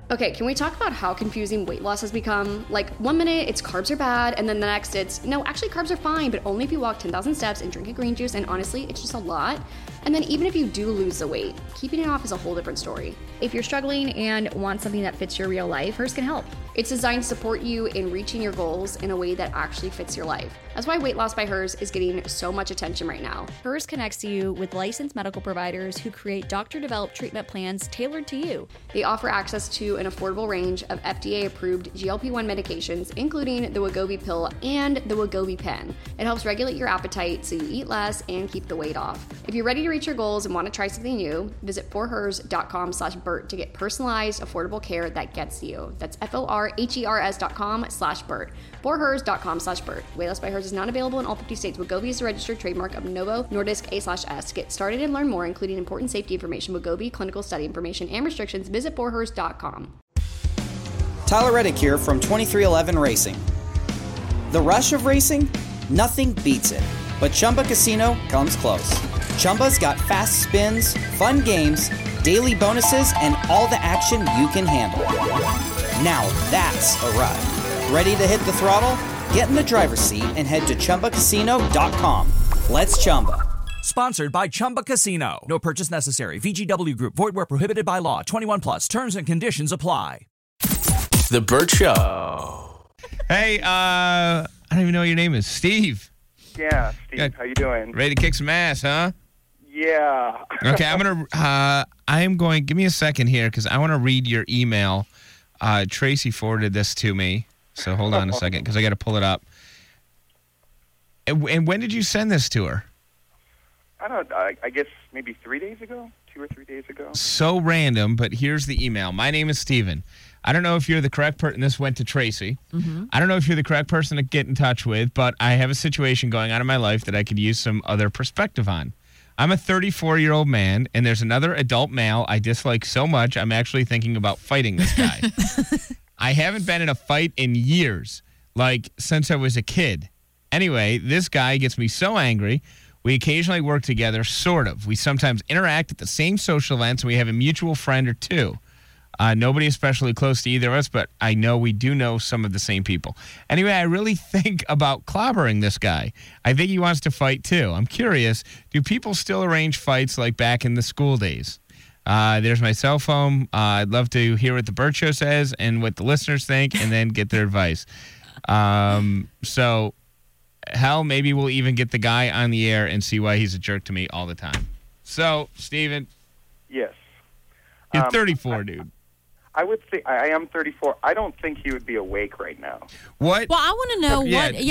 Okay, can we talk about how confusing weight loss has become? Like, 1 minute it's carbs are bad, and then the next it's, no, actually carbs are fine, but only if you walk 10,000 steps and drink a green juice, and honestly, it's just a lot. And then even if you do lose the weight, keeping it off is a whole different story. If you're struggling and want something that fits your real life, Hers can help. It's designed to support you in reaching your goals in a way that actually fits your life. That's why Weight Loss by Hers is getting so much attention right now. Hers connects you with licensed medical providers who create doctor-developed treatment plans tailored to you. They offer access to an affordable range of FDA-approved GLP-1 medications, including the Wegovy pill and the Wegovy pen. It helps regulate your appetite so you eat less and keep the weight off. If you're ready to reach your goals and want to try something new, visit forhers.com/Bert to get personalized, affordable care that gets you. That's forhers.com/Bert. Forhers.com/Bert. Weight Loss by Hers is not available in all 50 states. Wegovy is a registered trademark of Novo Nordisk A/S. To get started and learn more, including important safety information, Wegovy, clinical study information, and restrictions, visit forhers.com. Tyler Reddick here from 2311 Racing. The rush of racing? Nothing beats it. But Chumba Casino comes close. Chumba's got fast spins, fun games, daily bonuses, and all the action you can handle. Now that's a ride. Ready to hit the throttle? Get in the driver's seat and head to ChumbaCasino.com. Let's Chumba. Sponsored by Chumba Casino. No purchase necessary. VGW Group. Void where prohibited by law. 21 plus. Terms and conditions apply. The Bert Show. Hey, I don't even know what your name is. Steve. Yeah, Steve. How you doing? Ready to kick some ass, huh? Yeah. Okay, give me a second here because I want to read your email. Tracy forwarded this to me. So hold on a second because I got to pull it up. And when did you send this to her? I don't know. I guess maybe 3 days ago, 2 or 3 days ago. So random, but here's the email. My name is Steven. I don't know if you're the correct person. This went to Tracy. Mm-hmm. I don't know if you're the correct person to get in touch with, but I have a situation going on in my life that I could use some other perspective on. I'm a 34-year-old man, and there's another adult male I dislike so much I'm actually thinking about fighting this guy. I haven't been in a fight in years, like since I was a kid. Anyway, this guy gets me so angry. We occasionally work together, sort of. We sometimes interact at the same social events, and we have a mutual friend or two. Nobody especially close to either of us, but I know we do know some of the same people. Anyway, I really think about clobbering this guy. I think he wants to fight, too. I'm curious, do people still arrange fights like back in the school days? There's my cell phone. I'd love to hear what the Bert Show says and what the listeners think and then get their advice. So, hell, maybe we'll even get the guy on the air and see why he's a jerk to me all the time. So, Steven. Yes. You're 34, dude. I would say I am 34. I don't think he would be awake right now. What? Well, I want to know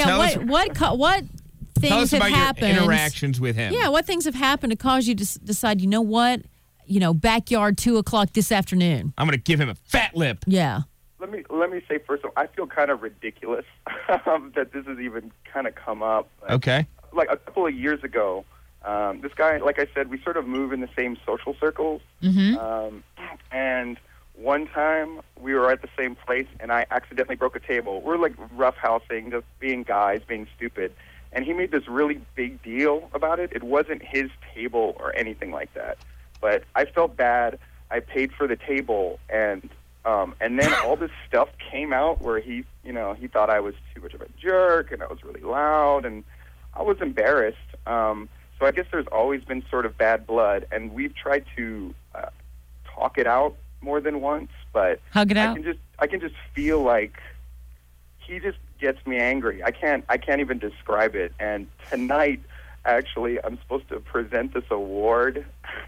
what tell us things have about happened. Your interactions with him. Yeah, what things have happened to cause you to decide, you know what? Backyard 2:00 this afternoon. I'm going to give him a fat lip. Yeah. Let me say first of all, I feel kind of ridiculous that this has even kind of come up. Okay. Like a couple of years ago, this guy, like I said, we sort of move in the same social circles. Mm-hmm. And one time we were at the same place, and I accidentally broke a table. We're like roughhousing, just being guys, being stupid. And he made this really big deal about it. It wasn't his table or anything like that. But I felt bad. I paid for the table, and then all this stuff came out where he thought I was too much of a jerk, and I was really loud, and I was embarrassed. So I guess there's always been sort of bad blood, and we've tried to talk it out more than once, but hug it out. I can just feel like he just gets me angry. I can't even describe it. And tonight, actually, I'm supposed to present this award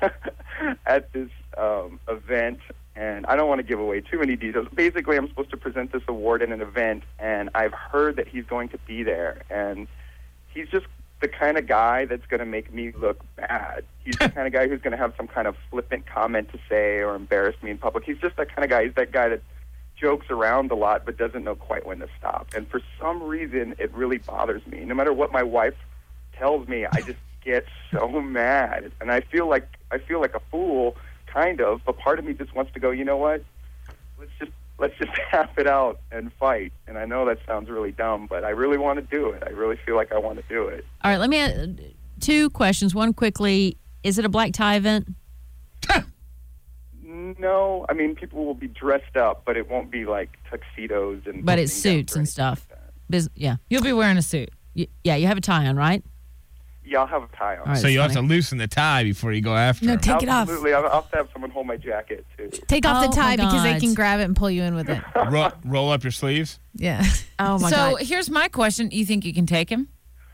at this event, and I don't want to give away too many details. Basically, I'm supposed to present this award in an event, and I've heard that he's going to be there, and he's just the kind of guy that's going to make me look bad. He's the kind of guy who's going to have some kind of flippant comment to say or embarrass me in public. He's just that kind of guy. He's that guy that jokes around a lot but doesn't know quite when to stop. And for some reason, it really bothers me. No matter what my wife tells me, I just get so mad. And I feel like a fool, kind of, but part of me just wants to go, you know what? Let's just tap it out and fight. And I know that sounds really dumb, but I really want to do it. I really feel like I want to do it. All right, let me ask 2 questions. One quickly, is it a black tie event? No, I mean, people will be dressed up, but it won't be like tuxedos and. But it's dressing suits down or and anything stuff. like that. Yeah. You'll be wearing a suit. Yeah, you have a tie on, right? Yeah, I'll have a tie on. All right, So you have funny. to loosen the tie before you go after No, him. take it off. Absolutely, I'll have to have someone hold my jacket too. Take off Oh, the tie my because they God. can grab it and pull you in with it. Roll up your sleeves. Yeah. Oh, my So God. here's my question. You think you can take him?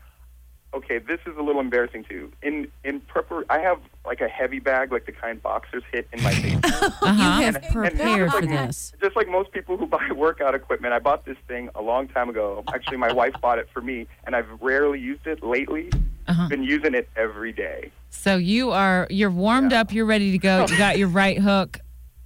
Okay, this is a little embarrassing too. In I have like a heavy bag, like the kind boxers hit in my basement. You have And prepared just for like- this. Just like most people who buy workout equipment, I bought this thing a long time ago. Actually, my wife bought it for me, and I've rarely used it lately. Been using it every day. So you're warmed up. You're ready to go. You got your right hook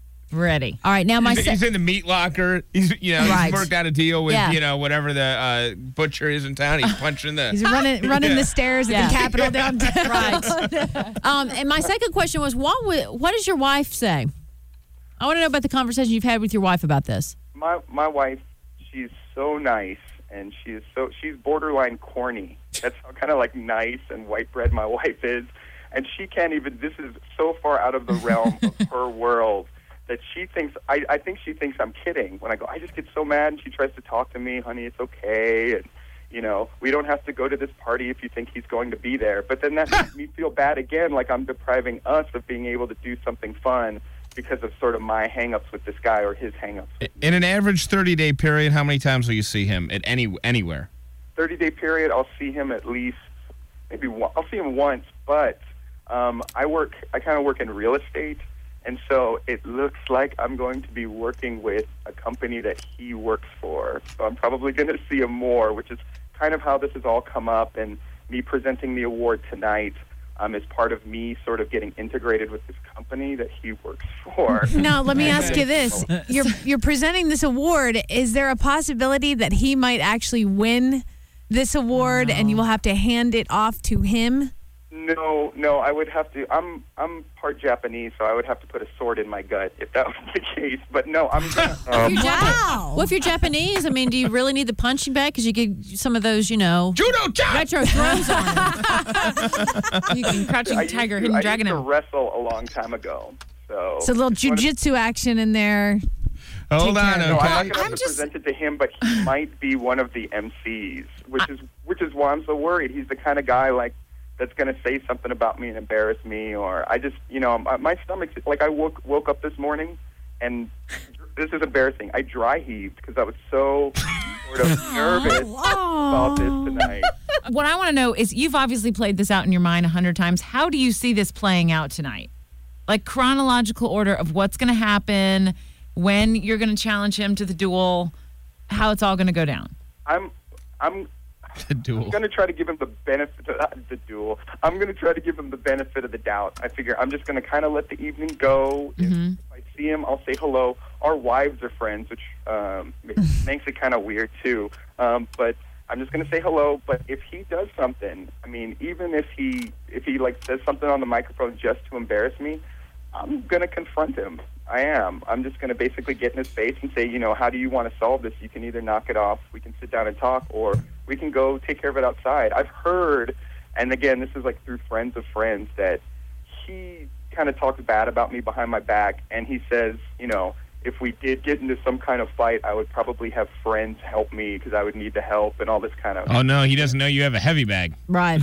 ready. All right, now He's in the meat locker. He's Right. he's worked out a deal with Yeah. whatever the butcher is in town. He's punching the. He's running the stairs Yeah. at the Capitol downtown. Right. And my second question was, what does your wife say? I want to know about the conversation you've had with your wife about this. My wife, she's so nice, and she's borderline corny. That's how kind of like nice and white bread my wife is, and she can't even. This is so far out of the realm of her world that she thinks. I think she thinks I'm kidding when I go. I just get so mad, and she tries to talk to me, honey. It's okay, and we don't have to go to this party if you think he's going to be there. But then that makes me feel bad again, like I'm depriving us of being able to do something fun because of sort of my hang-ups with this guy or his hang-ups. In an average 30-day period, how many times will you see him at anywhere? 30-day period, I'll see him at least maybe I'll see him once, but I kind of work in real estate, and so it looks like I'm going to be working with a company that he works for. So I'm probably going to see him more, which is kind of how this has all come up, and me presenting the award tonight is part of me sort of getting integrated with this company that he works for. Now, let me ask you this. You're presenting this award. Is there a possibility that he might actually win this award and you will have to hand it off to him? No, I would have to. I'm part Japanese, so I would have to put a sword in my gut if that was the case. But no, I'm gonna. Wow. Well, if you're Japanese, I mean, do you really need the punching bag? Because you get some of those, Judo chop! retro throws on him. You can crouching tiger, I hidden used dragon to him. wrestle a long time ago. So So a little jujitsu action in there. Hold on, No, okay. I'm not going to present it to him, but he might be one of the MCs, which is why I'm so worried. He's the kind of guy like that's going to say something about me and embarrass me, or I just, my stomach's like I woke up this morning, and this is embarrassing. I dry heaved because I was so sort of nervous about this tonight. What I want to know is you've obviously played this out in your mind 100 times. How do you see this playing out tonight? Like chronological order of what's going to happen, when you're going to challenge him to the duel, how it's all going to go down. I'm The duel. going to try to give him the benefit of the duel. I'm going to try to give him the benefit of the doubt. I figure I'm just going to kind of let the evening go. Mm-hmm. If I see him, I'll say hello. Our wives are friends, which makes it kind of weird too. But I'm just going to say hello. But if he does something, I mean, even if he like says something on the microphone just to embarrass me, I'm going to confront him. I am. I'm just going to basically get in his face and say, how do you want to solve this? You can either knock it off, we can sit down and talk, or we can go take care of it outside. I've heard, and again, this is like through friends of friends, that he kind of talks bad about me behind my back, and he says, if we did get into some kind of fight, I would probably have friends help me because I would need the help and all this kind of... Oh, no, he doesn't know you have a heavy bag. Right.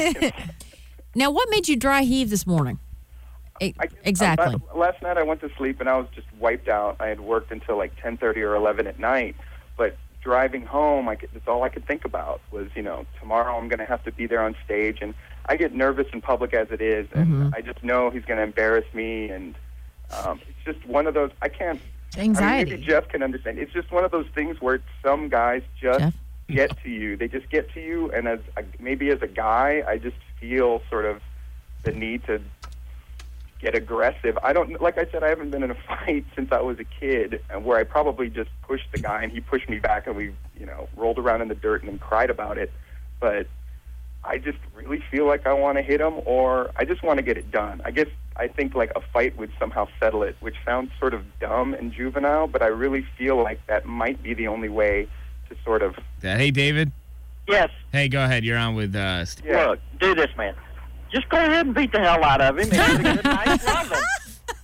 Now, what made you dry heave this morning? Exactly. Last night I went to sleep and I was just wiped out. I had worked until like 10:30 or 11 at night, but driving home, that's all I could think about was, tomorrow I'm going to have to be there on stage, and I get nervous in public as it is, and I just know he's going to embarrass me, and it's just one of those, I can't... Anxiety. I mean, maybe Jeff can understand. It's just one of those things where some guys just get to you. They just get to you, and maybe as a guy, I just feel sort of the need to get aggressive. Like I said, I haven't been in a fight since I was a kid, and where I probably just pushed the guy and he pushed me back, and we, rolled around in the dirt and then cried about it. But I just really feel like I want to hit him, or I just want to get it done. I think like a fight would somehow settle it, which sounds sort of dumb and juvenile, but I really feel like that might be the only way to sort of... Hey, David? Yes. Hey, go ahead. You're on with Steve. Yeah. Look, do this, man. Just go ahead and beat the hell out of him and get a good night's loving.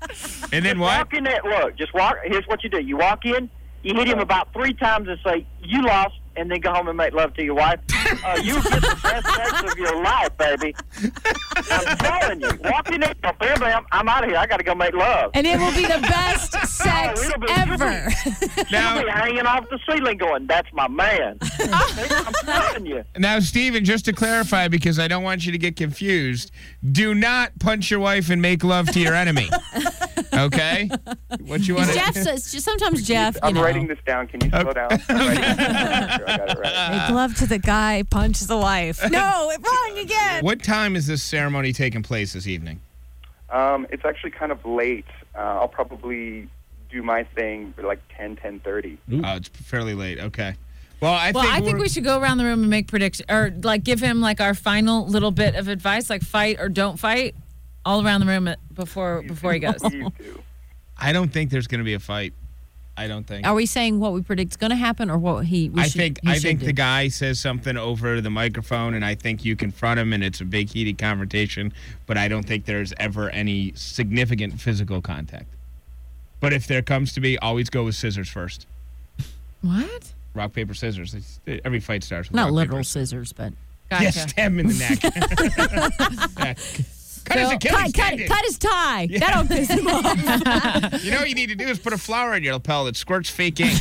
And then Just what? Walk in there. Look, just walk. Here's what you do. You walk in, you hit him about 3 times and say, you lost, and then go home and make love to your wife. You get the best sex of your life, baby. I'm telling you. Walk in there, bam, bam, I'm out of here. I got to go make love. And it will be the best sex it'll be- ever. You'll be hanging off the ceiling going, that's my man. I'm telling you. Now, Steven, just to clarify, because I don't want you to get confused, do not punch your wife and make love to your enemy. Okay? What you want Jeff to says, sometimes Jeff, you I'm know. writing this down. Can you slow down? I'm writing this down. Make sure I got it right. Make love to the guy, punch the wife. No, wrong again. What time is this ceremony taking place this evening? It's actually kind of late. I'll probably do my thing for like 10:30. Oh, it's fairly late. Okay. Well, I think we should go around the room and make predictions, or like give him like our final little bit of advice, like fight or don't fight, all around the room before he goes. I don't think there's going to be a fight. I don't think. Are we saying what we predict is going to happen, or what I think the guy says something over the microphone, and I think you confront him, and it's a big heated confrontation. But I don't think there's ever any significant physical contact. But if there comes to be, always go with scissors first. What? Rock, paper, scissors. Every fight starts with not rock, literal paper. scissors, but Yes, stab him in the neck. Cut his Achilles tendon. cut his tie. Yeah. That'll piss him off. You know what you need to do is put a flower in your lapel that squirts fake ink.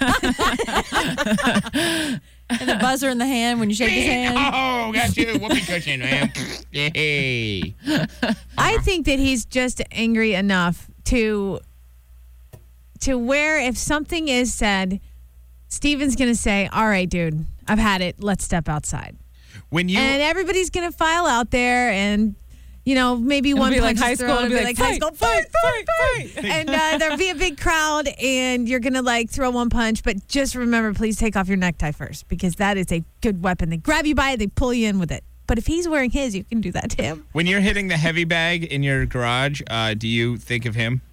And the buzzer in the hand when you shake his hand. Oh, got you. Whoopee cushion, man. Yay. I think that he's just angry enough to where if something is said, Steven's going to say, all right, dude, I've had it. Let's step outside. And everybody's going to file out there and, you know, maybe It'll one be like punch high is school. thrown, It'll be like, high school, fight. And there'll be a big crowd and you're going to like throw one punch. But just remember, please take off your necktie first because that is a good weapon. They grab you by it, they pull you in with it. But if he's wearing his, you can do that to him. When you're hitting the heavy bag in your garage, do you think of him?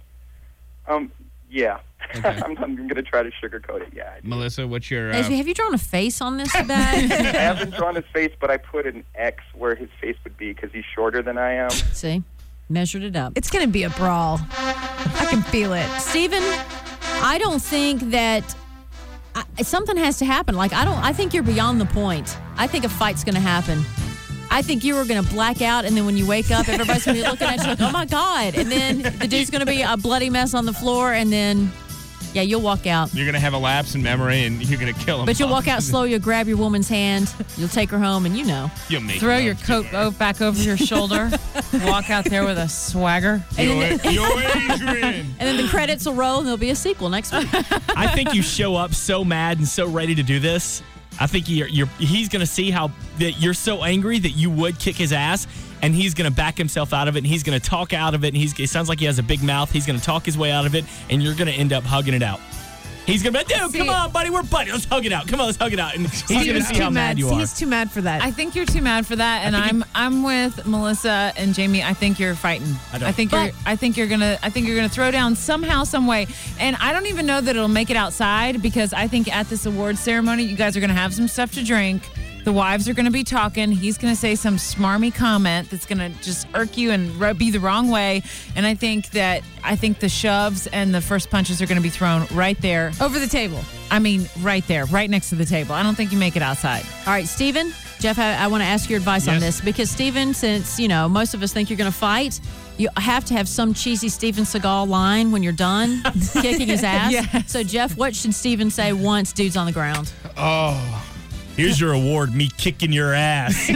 Yeah. Okay. I'm going to try to sugarcoat it. Yeah. Melissa, what's your... Have you drawn a face on this bag? I haven't drawn his face, but I put an X where his face would be because he's shorter than I am. See? Measured it up. It's going to be a brawl. I can feel it. Steven, I don't think that something has to happen. I think you're beyond the point. I think a fight's going to happen. I think you were going to black out, and then when you wake up, everybody's going to be looking at you like, oh, my God. And then the dude's going to be a bloody mess on the floor, and then, yeah, you'll walk out. You're going to have a lapse in memory, and you're going to kill him. But you'll walk out slow. You'll grab your woman's hand. You'll take her home, and you know. You'll make Throw love your to coat her. back over your shoulder. Walk out there with a swagger. Yo, Adrian. And then the credits will roll, and there'll be a sequel next week. I think you show up so mad and so ready to do this. I think he's going to see how that you're so angry that you would kick his ass, and he's going to back himself out of it, and he's going to talk out of it, and it sounds like he has a big mouth. He's going to talk his way out of it, and you're going to end up hugging it out. He's going to be like, dude, come on, buddy, we're buddies. Let's hug it out. Come on, let's hug it out. And he's going to see how mad you are. He's too mad for that. I think you're too mad for that, and I'm with Melissa and Jamie. I think you're fighting. I think you're gonna throw down somehow, some way, and I don't even know that it'll make it outside because I think at this award ceremony you guys are gonna have some stuff to drink. The wives are going to be talking. He's going to say some smarmy comment that's going to just irk you and be the wrong way. And I think the shoves and the first punches are going to be thrown right there. Over the table. I mean, right there, right next to the table. I don't think you make it outside. All right, Steven, Jeff, I want to ask your advice on this because, Steven, since, you know, most of us think you're going to fight, you have to have some cheesy Steven Seagal line when you're done kicking his ass. Yes. So, Jeff, what should Steven say once dude's on the ground? Oh. Here's your award, me kicking your ass.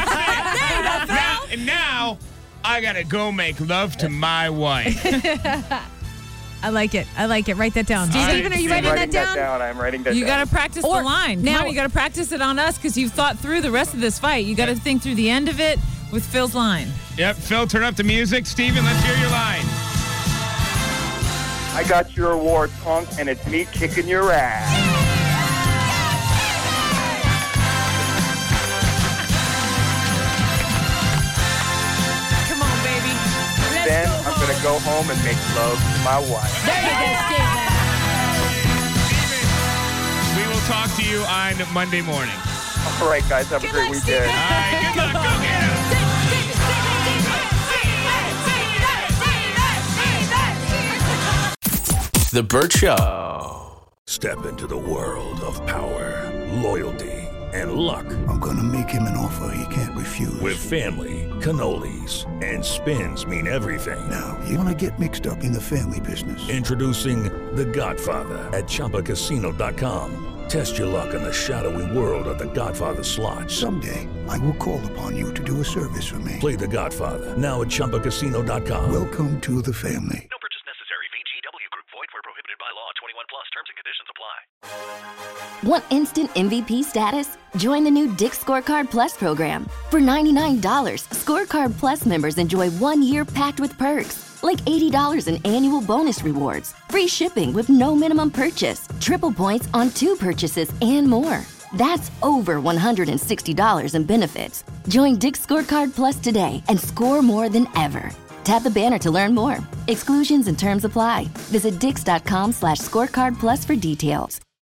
Now, I got to go make love to my wife. I like it. Write that down. Steven, are you writing that down? I'm writing that down. You got to practice the line. now- Come on, you got to practice it on us because you've thought through the rest of this fight. You got to think through the end of it with Phil's line. Yep, Phil, turn up the music. Steven, let's hear your line. I got your award, punk, and it's me kicking your ass. Then I'm going to go home and make love to my wife. There you go, Steven. We will talk to you on Monday morning. All right, guys. Have a great weekend. All right, good luck. Go get him. The Burt Show. Step into the world of power, loyalty, and luck. I'm going to make him an offer he can't refuse. With family, cannolis, and spins mean everything. Now, you want to get mixed up in the family business. Introducing The Godfather at ChumbaCasino.com. Test your luck in the shadowy world of The Godfather slot. Someday, I will call upon you to do a service for me. Play The Godfather now at ChumbaCasino.com. Welcome to the family. No purchase necessary. VGW Group. Void where prohibited by law. 21 plus. Terms and conditions apply. Want instant MVP status? Join the new Dick's Scorecard Plus program. For $99, Scorecard Plus members enjoy 1 year packed with perks, like $80 in annual bonus rewards, free shipping with no minimum purchase, triple points on 2 purchases, and more. That's over $160 in benefits. Join Dick's Scorecard Plus today and score more than ever. Tap the banner to learn more. Exclusions and terms apply. Visit dix.com/scorecard plus for details.